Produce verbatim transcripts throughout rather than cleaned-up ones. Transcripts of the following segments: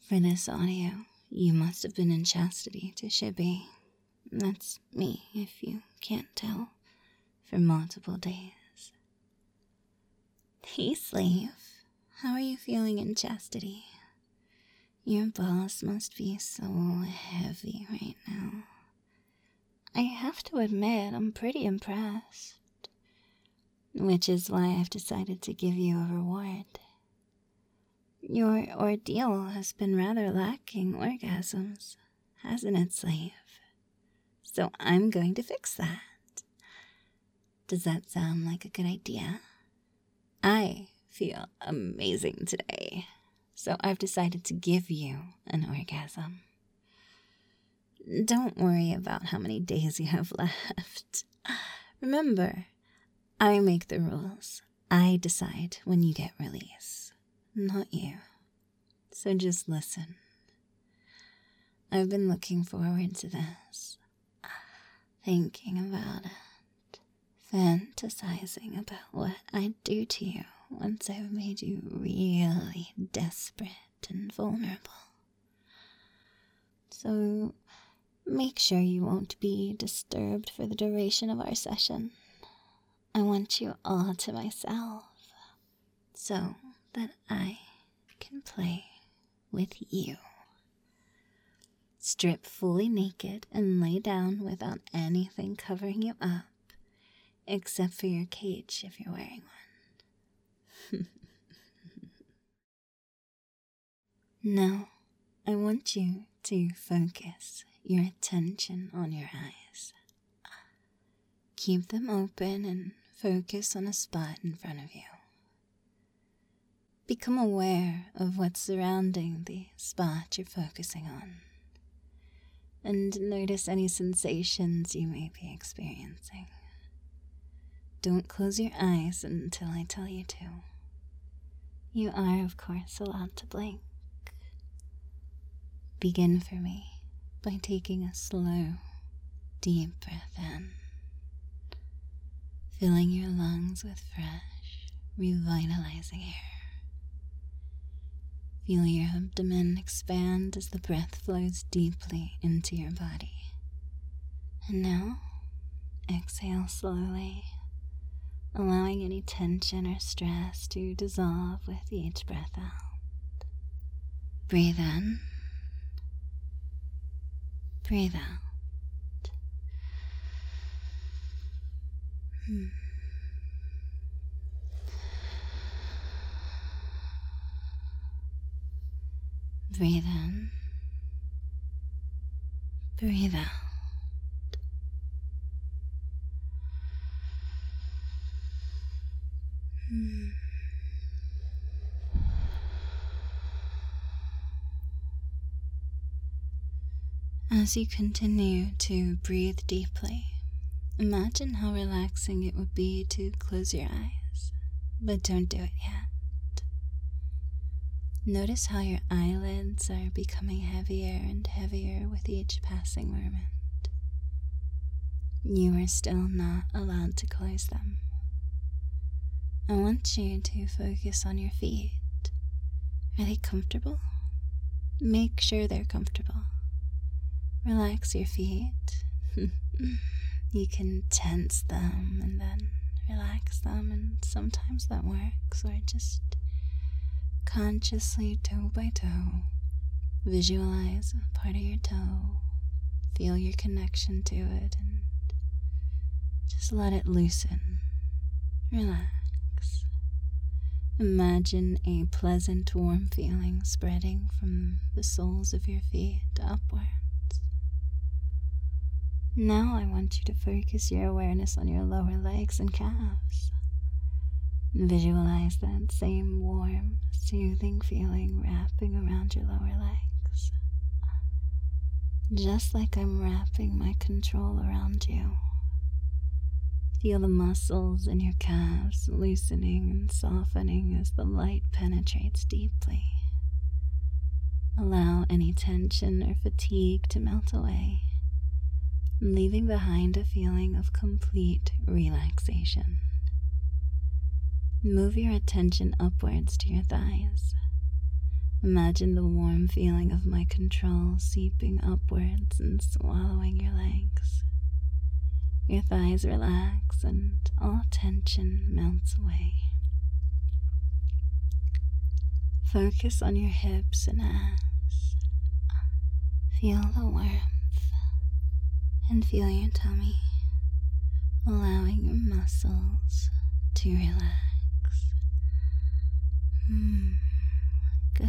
For this audio, you must have been in chastity to Shibby. That's me, if you can't tell, for multiple days. Hey, slave. How are you feeling in chastity? Your boss must be so heavy right now. I have to admit, I'm pretty impressed. Which is why I've decided to give you a reward. Your ordeal has been rather lacking orgasms, hasn't it, slave? So I'm going to fix that. Does that sound like a good idea? I feel amazing today, so I've decided to give you an orgasm. Don't worry about how many days you have left. Remember, I make the rules. I decide when you get release, not you. So just listen. I've been looking forward to this, thinking about it, fantasizing about what I'd do to you once I've made you really desperate and vulnerable. So make sure you won't be disturbed for the duration of our session. I want you all to myself, so that I can play with you. Strip fully naked and lay down without anything covering you up, except for your cage if you're wearing one. Now, I want you to focus your attention on your eyes. Keep them open and focus on a spot in front of you. Become aware of what's surrounding the spot you're focusing on, and notice any sensations you may be experiencing. Don't close your eyes until I tell you to. You are, of course, allowed to blink. Begin for me by taking a slow, deep breath in, filling your lungs with fresh, revitalizing air. Feel your abdomen expand as the breath flows deeply into your body. And now, exhale slowly, allowing any tension or stress to dissolve with each breath out. Breathe in. Breathe out. Hmm. Breathe in. Breathe out. Hmm. As you continue to breathe deeply, imagine how relaxing it would be to close your eyes, but don't do it yet. Notice how your eyelids are becoming heavier and heavier with each passing moment. You are still not allowed to close them. I want you to focus on your feet. Are they comfortable? Make sure they're comfortable. Relax your feet. You can tense them and then relax them, and sometimes that works, or just consciously, toe by toe, visualize a part of your toe, feel your connection to it, and just let it loosen. Relax. Imagine a pleasant, warm feeling spreading from the soles of your feet upwards. Now I want you to focus your awareness on your lower legs and calves. Visualize that same warm, soothing feeling wrapping around your lower legs. Just like I'm wrapping my control around you. Feel the muscles in your calves loosening and softening as the light penetrates deeply. Allow any tension or fatigue to melt away, leaving behind a feeling of complete relaxation. Move your attention upwards to your thighs. Imagine the warm feeling of my control seeping upwards and swallowing your legs. Your thighs relax and all tension melts away. Focus on your hips and ass. Feel the warmth and feel your tummy, allowing your muscles to relax. Hmm. Good.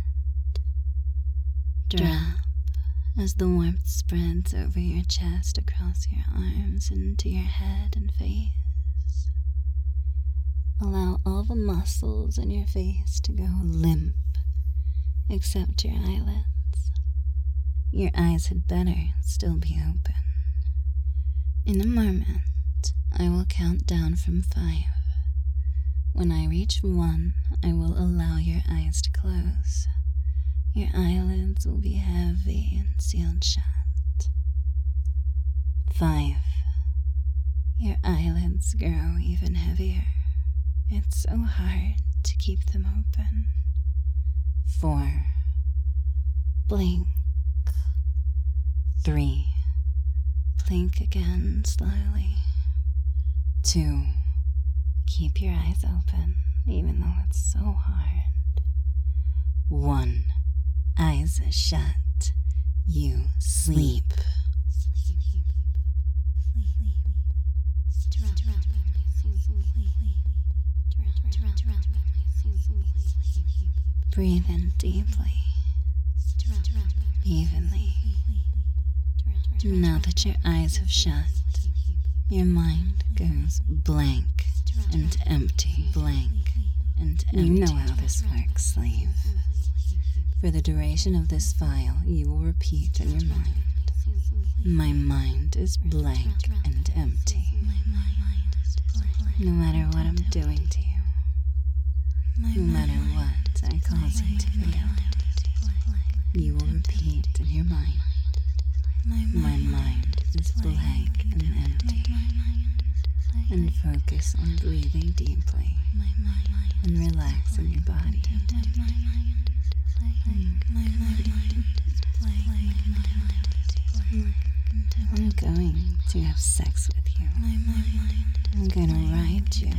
Drop as the warmth spreads over your chest, across your arms, into your head and face. Allow all the muscles in your face to go limp, except your eyelids. Your eyes had better still be open. In a moment, I will count down from five. When I reach one, I will allow your eyes to close. Your eyelids will be heavy and sealed shut. Five. Your eyelids grow even heavier. It's so hard to keep them open. Four. Blink. Three. Blink again slowly. Two. Keep your eyes open, even though it's so hard. One. Eyes shut. You sleep. Sleep. Breathe in deeply, evenly. Now that your eyes have shut, your mind goes blank and empty, blank and empty. You know how this works, slave. For the duration of this file, you will repeat in your mind, my mind is blank and empty. No matter what I'm doing to you, no matter what I cause you to feel, you will repeat in your mind, my mind is blank and empty. And focus on breathing deeply and relaxing your body. I'm going to have sex with you. I'm going to ride you.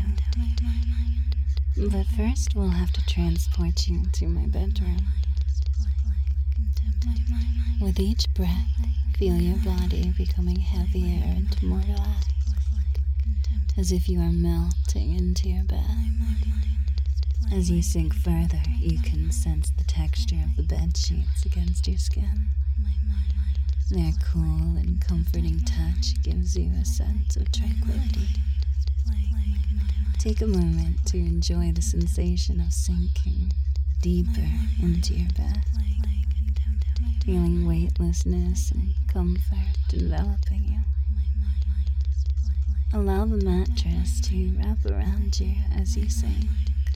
But first we'll have to transport you to my bedroom. With each breath, feel your body becoming heavier and more relaxed, as if you are melting into your bed. As you sink further, you can sense the texture of the bed sheets against your skin. Their cool and comforting touch gives you a sense of tranquility. Take a moment to enjoy the sensation of sinking deeper into your bed, feeling weightlessness and comfort enveloping you. Allow the mattress to wrap around you as you sink.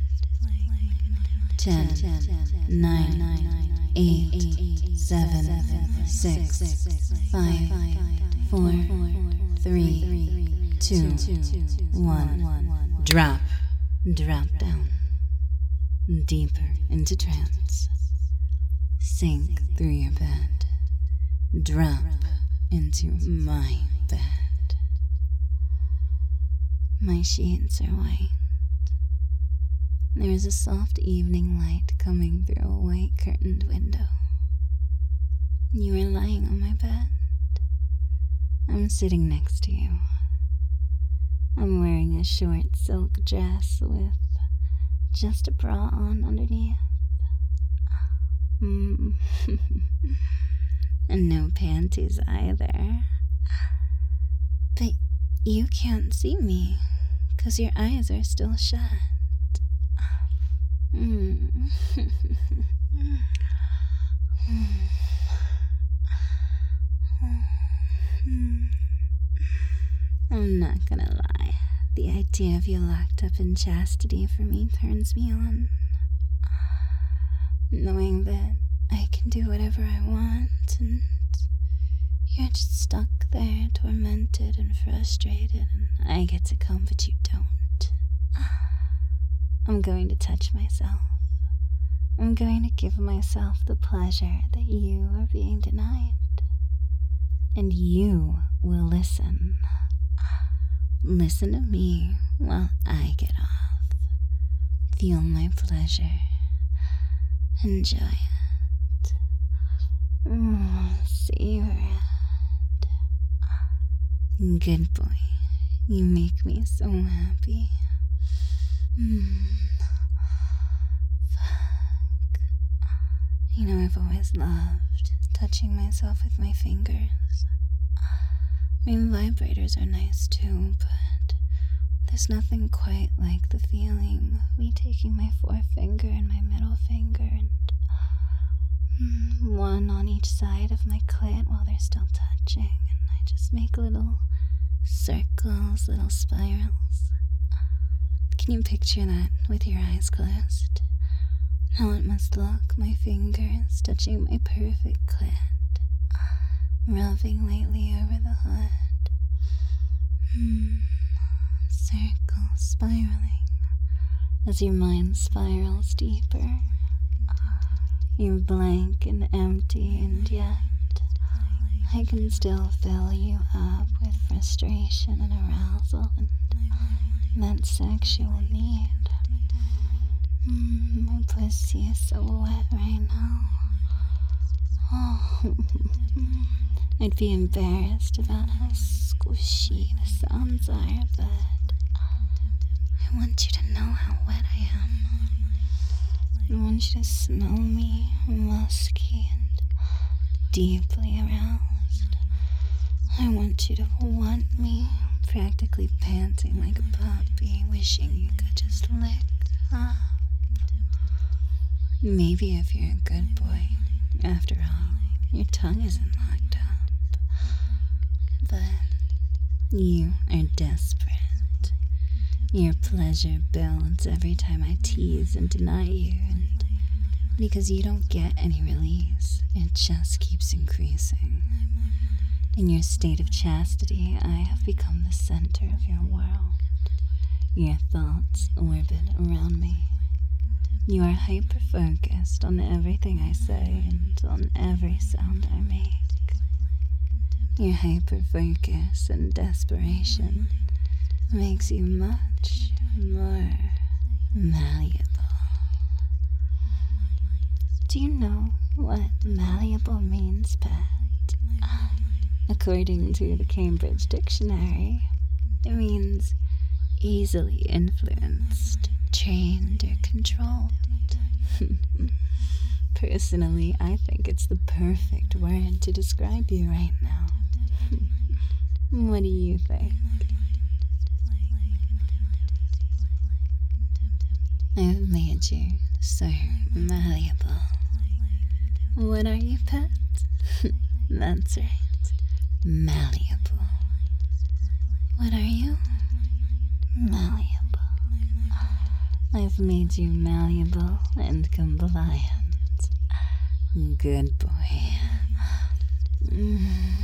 Ten, nine, eight, seven, six, five, four, three, two, one. Drop, drop down, deeper into trance. Sink through your bed. Drop into my bed. My sheets are white. There is a soft evening light coming through a white curtained window. You are lying on my bed. I'm sitting next to you. I'm wearing a short silk dress with just a bra on underneath. Mm. And no panties either. But you can't see me, 'cause your eyes are still shut. Mm. I'm not gonna lie. The idea of you locked up in chastity for me turns me on. Knowing that I can do whatever I want and you're just stuck there, tormented and frustrated, and I get to come, but you don't. I'm going to touch myself, I'm going to give myself the pleasure that you are being denied. And you will listen. Listen to me while I get off. Feel my pleasure. Enjoy it. Mm, savor it. Good boy. You make me so happy. Mm. Fuck. You know, I've always loved touching myself with my fingers. I mean, vibrators are nice too, but there's nothing quite like the feeling of me taking my forefinger and my middle finger and mm, one on each side of my clit while they're still touching, and I just make little circles, little spirals. Can you picture that with your eyes closed? How it must look, my fingers touching my perfect clit, rubbing lightly over the hood. Hmm. Circle spiraling as your mind spirals deeper. You're blank and empty, and yet I can still fill you up with frustration and arousal and that sexual need. Mm, my pussy is so wet right now. Oh, I'd be embarrassed about how squishy the sounds are, but I want you to know how wet I am. I want you to smell me, musky and deeply aroused. I want you to want me, practically panting like a puppy, wishing you could just lick up. Maybe if you're a good boy, after all, your tongue isn't locked up. But you are desperate. Your pleasure builds every time I tease and deny you, and because you don't get any release, it just keeps increasing. In your state of chastity, I have become the center of your world. Your thoughts orbit around me. You are hyper-focused on everything I say and on every sound I make. Your hyper-focus and desperation makes you much more malleable. Do you know what malleable means, pet? According to the Cambridge Dictionary, it means easily influenced, trained, or controlled. Personally, I think it's the perfect word to describe you right now. What do you think? I've made you so malleable. What are you, pet? That's right. Malleable. What are you? Malleable. I've made you malleable and compliant. Good boy. Mm.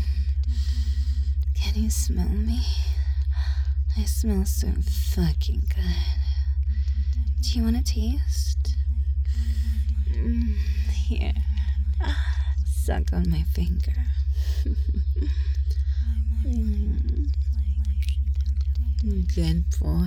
Can you smell me? I smell so fucking good. Do you want a taste? Mm. Here. Suck on my finger. Mm. Good boy.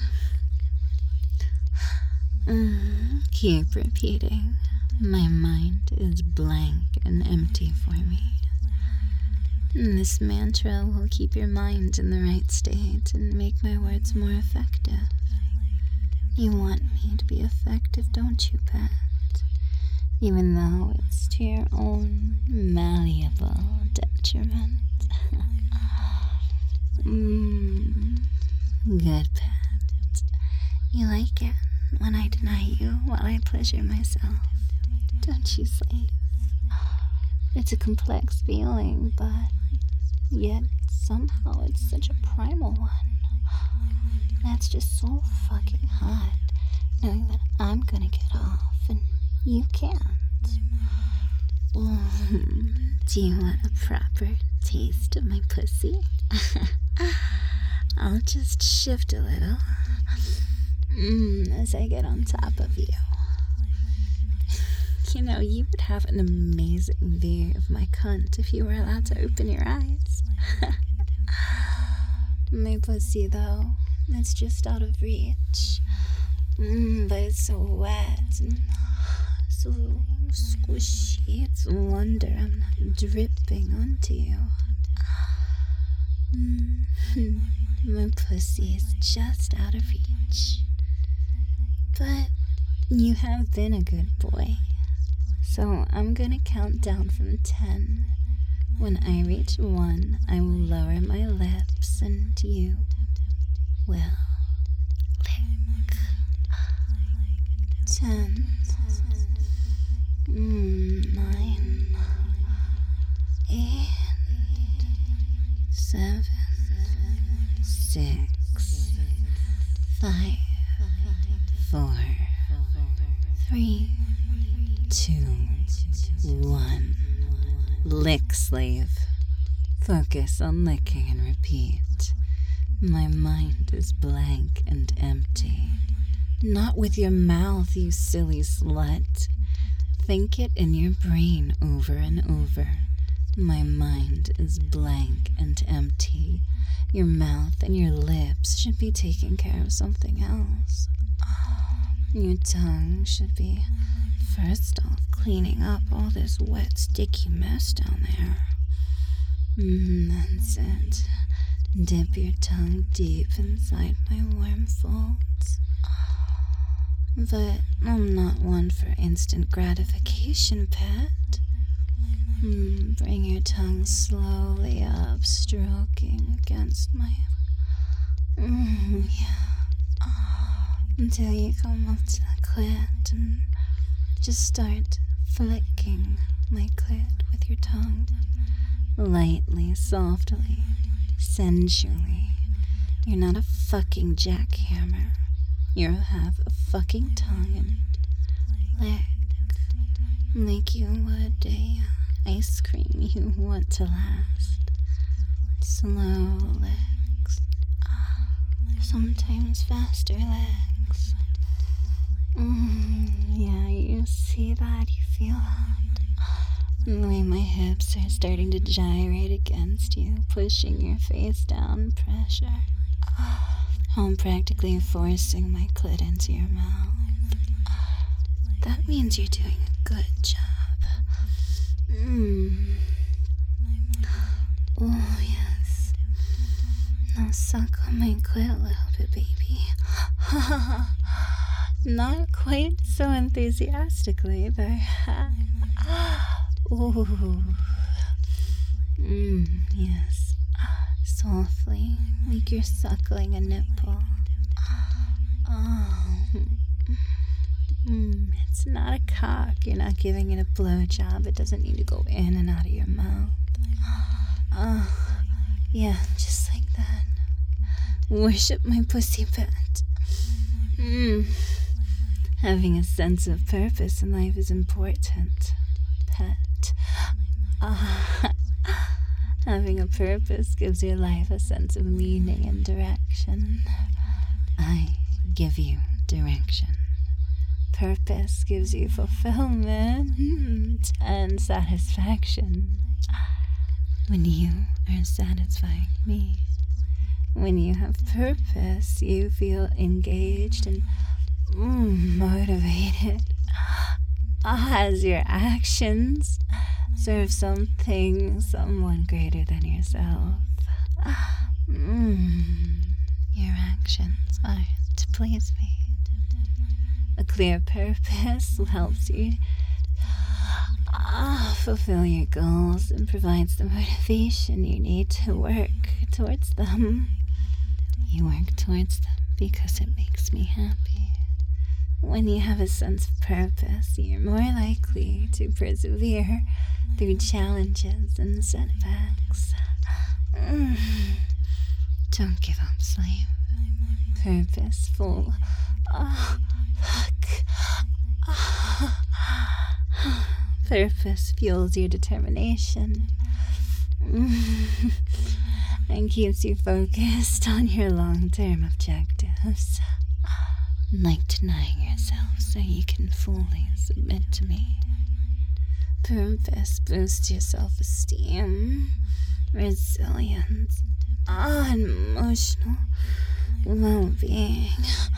Mm. Keep repeating. My mind is blank and empty for me. This mantra will keep your mind in the right state and make my words more effective. You want me to be effective, don't you, pet? Even though it's to your own malleable detriment. mm, good, pet. You like it when I deny you while I pleasure myself, don't you, slave? It's a complex feeling, but yet somehow it's such a primal one. That's just so fucking hot, knowing that I'm gonna get off and you can't. Mm, do you want a proper taste of my pussy? I'll just shift a little mm, as I get on top of you. You know, you would have an amazing view of my cunt if you were allowed to open your eyes. My pussy, though, it's just out of reach. Mm, but it's so wet and so squishy. It's a wonder I'm not dripping onto you. Mm, my pussy is just out of reach. But you have been a good boy. So I'm gonna count down from ten. When I reach one, I will lower my lips and you will lick. Ten. Mm, nine. Eight. Seven. Six. Five. Four. Three. Two. One. Lick, slave. Focus on licking and repeat. My mind is blank and empty. Not with your mouth, you silly slut. Think it in your brain over and over. My mind is blank and empty. Your mouth and your lips should be taking care of something else. Your tongue should be first off cleaning up all this wet, sticky mess down there. Mm, that's it. Dip your tongue deep inside my warm folds. But I'm not one for instant gratification, pet. Mm, bring your tongue slowly up, stroking against my... Mm, yeah. Until you come up to the clit and just start flicking my clit with your tongue. Lightly, softly, sensually. You're not a fucking jackhammer. You have a fucking tongue and lick. Like you would a ice cream you want to last. Slow licks. Sometimes faster licks. Mm, yeah, you see that? You feel that? The way my hips are starting to gyrate against you, pushing your face down, pressure. I'm practically forcing my clit into your mouth. That means you're doing a good job. Mmm. Oh, yes. Now suck on my clit a little bit, baby. Not quite so enthusiastically, but... Ooh. Mmm, yes. Softly, like you're suckling a nipple. Oh. Mm, it's not a cock. You're not giving it a blowjob. It doesn't need to go in and out of your mouth. Oh, yeah, just like that. Worship my pussy pet. Mm. Having a sense of purpose in life is important, pet. Ah. Having a purpose gives your life a sense of meaning and direction. I give you direction. Purpose gives you fulfillment and satisfaction. When you are satisfying me, when you have purpose, you feel engaged and mm, motivated. As your actions serve something, someone greater than yourself. Mm, your actions are to please me. A clear purpose helps you ah, fulfill your goals and provides the motivation you need to work towards them. You work towards them because it makes me happy. When you have a sense of purpose, you're more likely to persevere through challenges and setbacks. Mm. Don't give up, slave. Purposeful. Oh, fuck. Oh. Purpose fuels your determination. Mm. And keeps you focused on your long-term objectives. Like denying yourself so you can fully submit to me. purpose boosts your self-esteem, resilience, ah, and emotional well-being.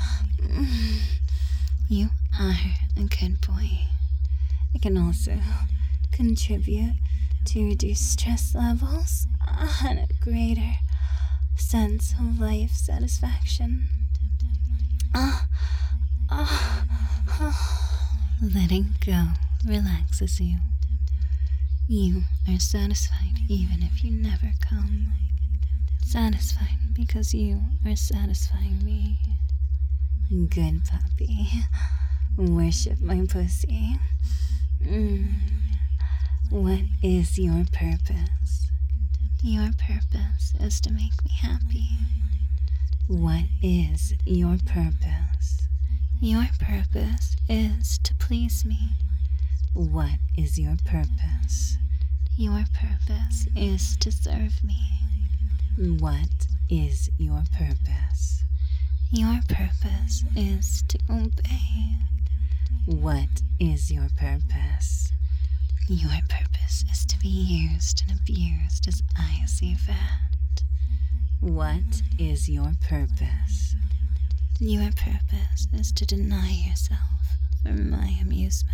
You are a good boy. It can also contribute to reduce stress levels and a greater sense of life satisfaction. Ah, ah, ah. Letting go relaxes you. You are satisfied even if you never come. Satisfied because you are satisfying me. Good puppy. Worship my pussy. Mm. What is your purpose? Your purpose is to make me happy. What is your purpose? Your purpose is to please me. What is your purpose? Your purpose is to serve me. What is your purpose? Your purpose is to obey. What is your purpose? Your purpose is to be used and abused as I see fit. What is your purpose? Your purpose is to deny yourself for my amusement.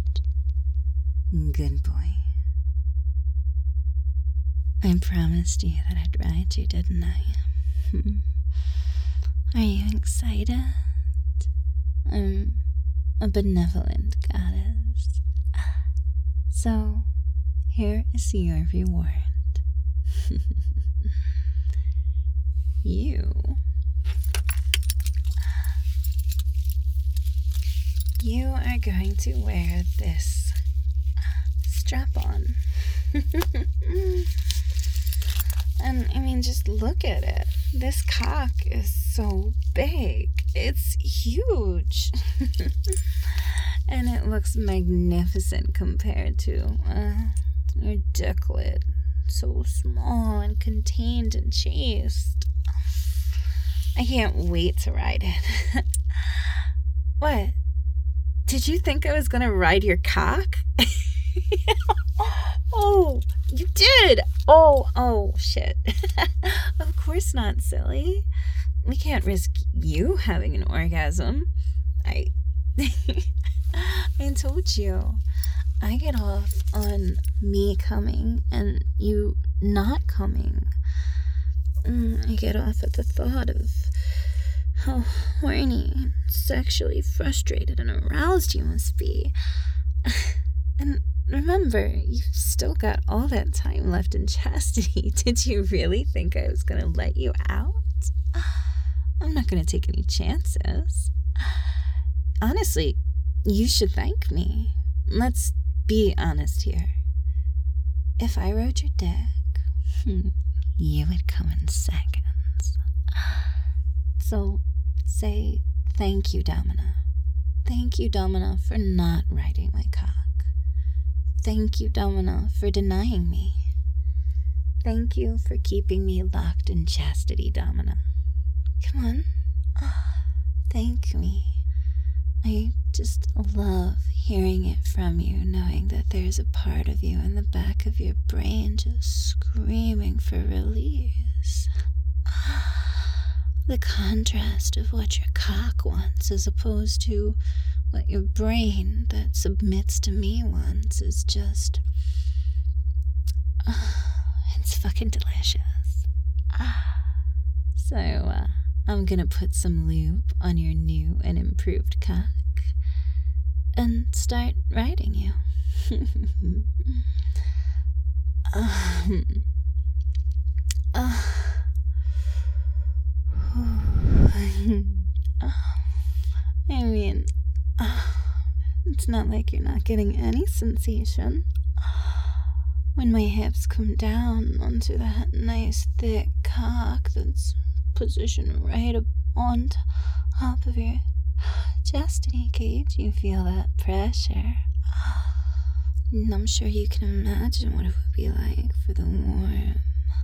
Good boy. I promised you that I'd ride you, didn't I? Are you excited? I'm a benevolent goddess. So, here is your reward. You... You are going to wear this strap-on. And, I mean, just look at it. This cock is so big. It's huge. And it looks magnificent compared to uh, your dicklet. So small and contained and chaste. I can't wait to ride it. What? Did you think I was gonna ride your cock? Oh, you did! Oh, oh, shit. Of course not, silly. We can't risk you having an orgasm. I... I told you. I get off on me coming and you not coming. I get off at the thought of how horny and sexually frustrated and aroused you must be. And remember, you've still got all that time left in chastity. Did you really think I was going to let you out? I'm not going to take any chances. Honestly, you should thank me. Let's be honest here. If I rode your dick, you would come in seconds. So, say thank you, Domina. Thank you, Domina, for not riding my cock. Thank you, Domina, for denying me. Thank you for keeping me locked in chastity, Domina. Come on. Thank me. I just love hearing it from you, knowing that there's a part of you in the back of your brain just screaming for release. The contrast of what your cock wants as opposed to what your brain that submits to me wants is just... Uh, it's fucking delicious. So, uh, I'm gonna put some lube on your new and improved cock and start riding you. um, uh, I mean, uh, it's not like you're not getting any sensation. When my hips come down onto that nice thick cock that's positioned right up on top of your chastity cage, you feel that pressure. And I'm sure you can imagine what it would be like for the warm,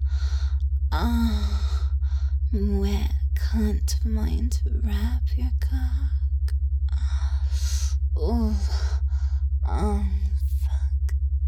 ah, uh, wet cunt of mine to wrap your cock. Oh, um, fuck.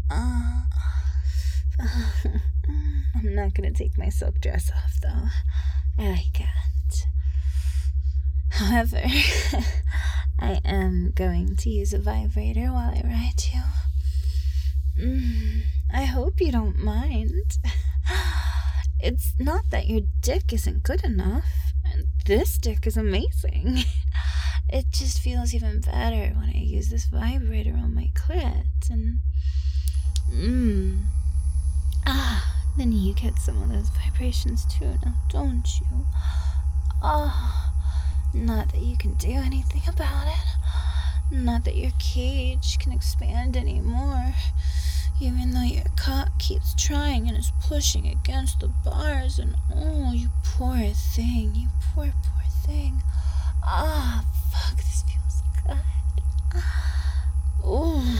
gonna take my silk dress off, though. I like it. However, I am going to use a vibrator while I ride you. Mm, I hope you don't mind. It's not that your dick isn't good enough. This dick is amazing. It just feels even better when I use this vibrator on my clit. And, mmm. Ah, then you get some of those vibrations too, now don't you? Ah, not that you can do anything about it. Not that your cage can expand anymore. Even though your cock keeps trying and is pushing against the bars. And oh, you poor thing. You poor, poor thing. Ah, fuck, this feels good. Ooh.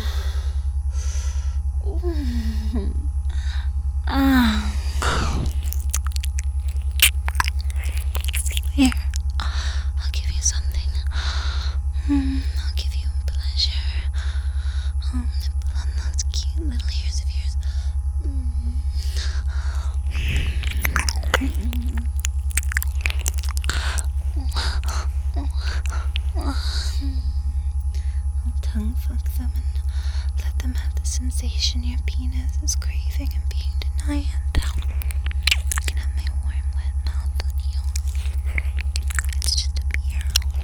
Ooh. Ah. Here, I'll give you something. Mm, I'll give you pleasure. Oh, nipple on those cute little ears of yours. Mm. I'll tongue fuck them and let them have the sensation your penis is craving and being denied. You can have my warm, wet mouth on you. It's just a beer.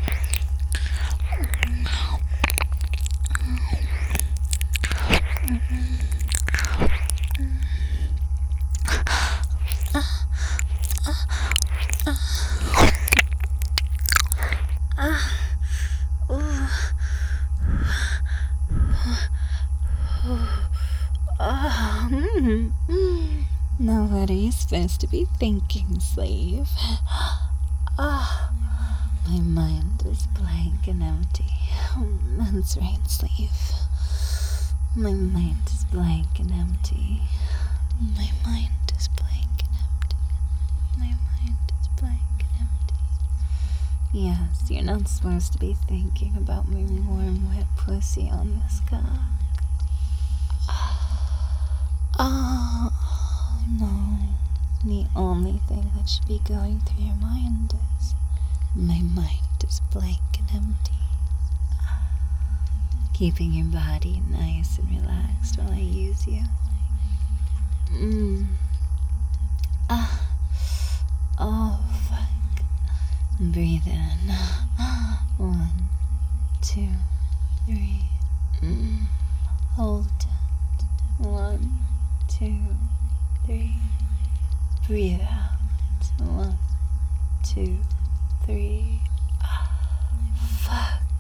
Now what are you supposed to be thinking, slave? Ah, my mind is blank and empty. That's right, slave. My mind is blank and empty. My mind is blank and empty. My mind is blank and empty. Yes, you're not supposed to be thinking about my warm, wet pussy on this cock. Oh, no. The only thing that should be going through your mind is my mind is blank and empty. Keeping your body nice and relaxed while I use you. Mmm. Ah. Oh, fuck. Breathe in. One, two, three. Mm. Hold it. One, two, three. Breathe out. One, two, three. Fuck.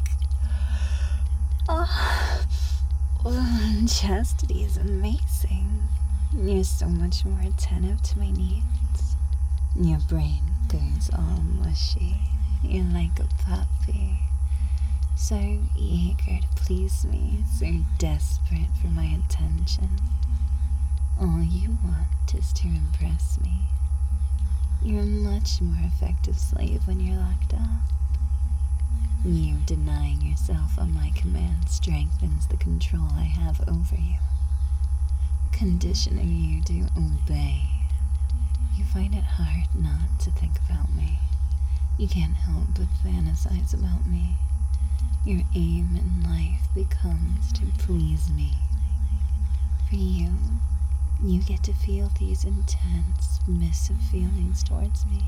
Oh. Oh, chastity is amazing. You're so much more attentive to my needs. Your brain goes all mushy. You're like a puppy. So eager to please me, so desperate for my attention. All you want is to impress me. You're a much more effective slave when you're locked up. You denying yourself on my command strengthens the control I have over you, conditioning you to obey. You find it hard not to think about me. You can't help but fantasize about me. Your aim in life becomes to please me. For you, you get to feel these intense, submissive feelings towards me.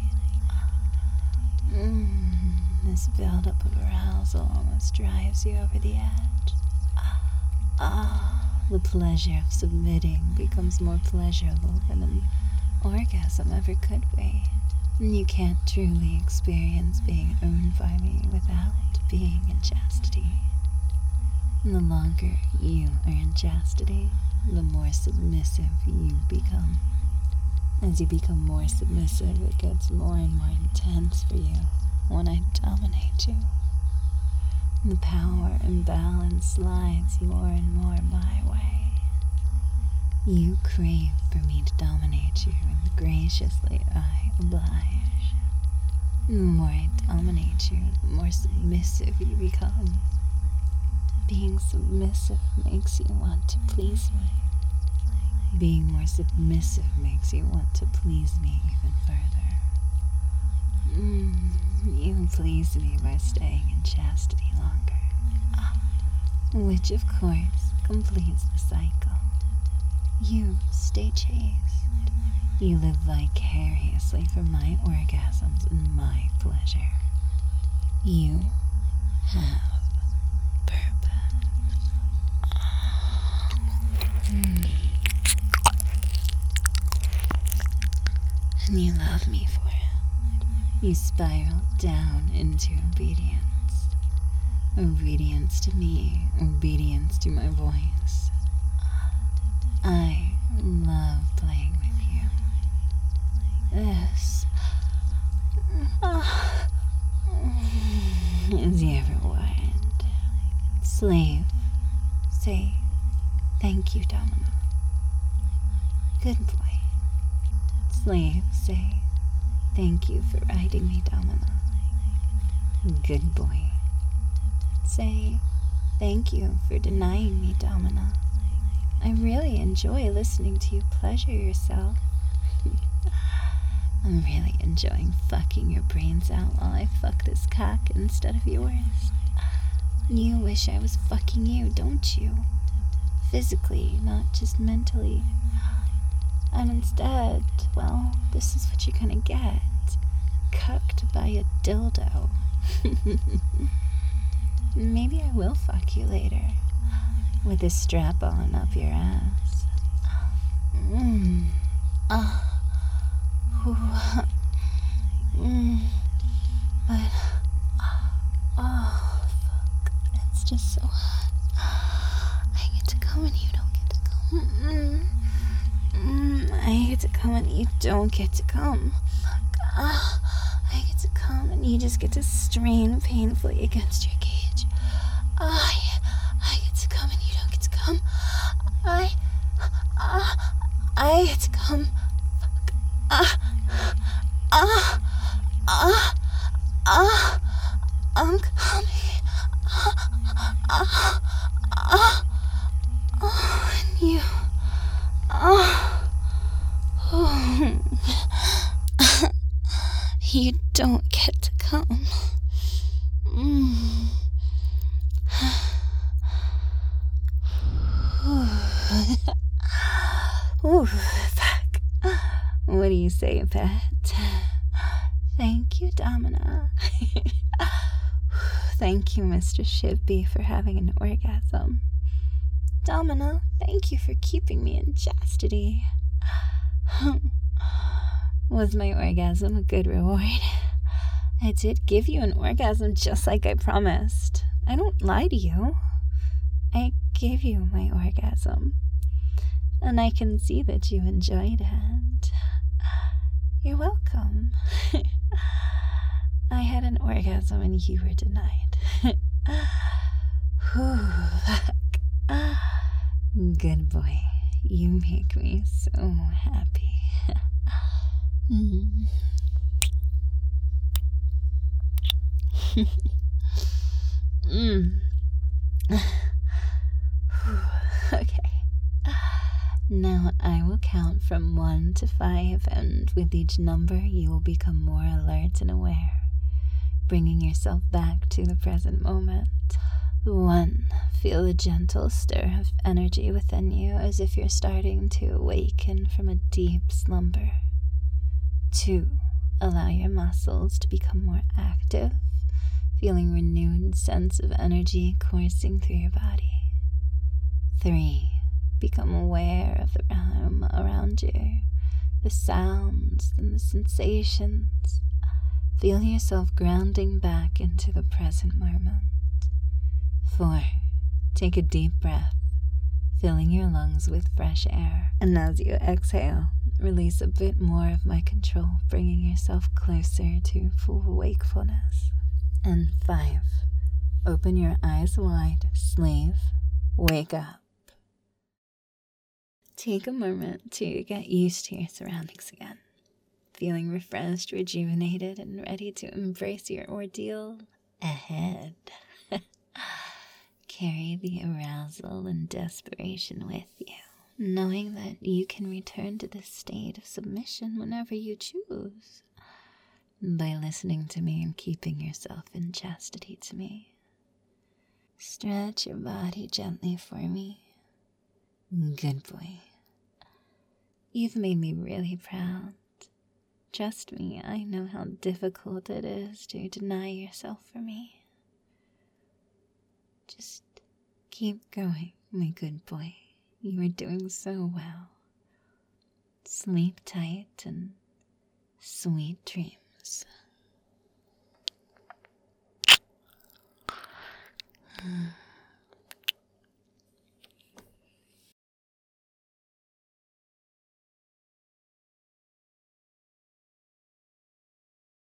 Mm, this buildup of arousal almost drives you over the edge. Ah, the pleasure of submitting becomes more pleasurable than an orgasm ever could be. You can't truly experience being owned by me without being in chastity. The longer you are in chastity, the more submissive you become. As you become more submissive, it gets more and more intense for you when I dominate you. The power and balance slides more and more my way. You crave for me to dominate you, and graciously I oblige. The more I dominate you, the more submissive you become. Being submissive makes you want to please me. being more submissive makes you want to please me even further. Mm, you please me by staying in chastity longer, which of course completes the cycle. You stay chaste. You live vicariously for my orgasms and my pleasure. You have purpose. Mm. And you love me for it. You spiral down into obedience. Obedience to me, obedience to my voice. I love playing with you. This uh, is ever wind. Slave, say thank you, Domino. Good boy. Slave, say thank you for riding me, Domino. Good boy. Say thank you for denying me, Domino. I really enjoy listening to you pleasure yourself. I'm really enjoying fucking your brains out while I fuck this cock instead of yours. You wish I was fucking you, don't you? Physically, not just mentally. And instead, well, this is what you're gonna get. Cucked by a dildo. Maybe I will fuck you later. With this strap on up your ass. Mmm. Ah. Uh. Mmm. But. Oh, fuck. It's just so hot. I get to come and you don't get to come. Mm. Mm. I get to come and you don't get to come. Fuck. Ah. I get to come and you just get to strain painfully against your cage. I. I get to come and you don't get to come. I. Ah. I get to come. Fuck. Ah. Ah. Ah. Ah. I'm coming. Ah. Ah. Ah. Oh, and you. Ah. Oh. You don't get to come. Mm. Ooh, fuck. What do you say, pet? Thank you, Domina. Thank you, Mister Shibby, for having an orgasm. Domina, thank you for keeping me in chastity. Was my orgasm a good reward? I did give you an orgasm just like I promised. I don't lie to you. I gave you my orgasm. And I can see that you enjoyed it. You're welcome. I had an orgasm and you were denied. Whew, fuck. Good boy. You make me so happy. Mm. mm. Okay. Now I will count from one to five, and with each number you will become more alert and aware, bringing yourself back to the present moment. One, feel a gentle stir of energy within you as if you're starting to awaken from a deep slumber. Two, allow your muscles to become more active, feeling renewed sense of energy coursing through your body. Three, become aware of the room around you, the sounds and the sensations. Feel yourself grounding back into the present moment. Four, take a deep breath, filling your lungs with fresh air. And as you exhale, release a bit more of my control, bringing yourself closer to full wakefulness. And five, open your eyes wide, slave, wake up. Take a moment to get used to your surroundings again, feeling refreshed, rejuvenated, and ready to embrace your ordeal ahead. Carry the arousal and desperation with you. knowing that you can return to this state of submission whenever you choose by listening to me and keeping yourself in chastity to me. Stretch your body gently for me. Good boy. You've made me really proud. Trust me, I know how difficult it is to deny yourself for me. Just keep going, my good boy. You are doing so well. Sleep tight and sweet dreams.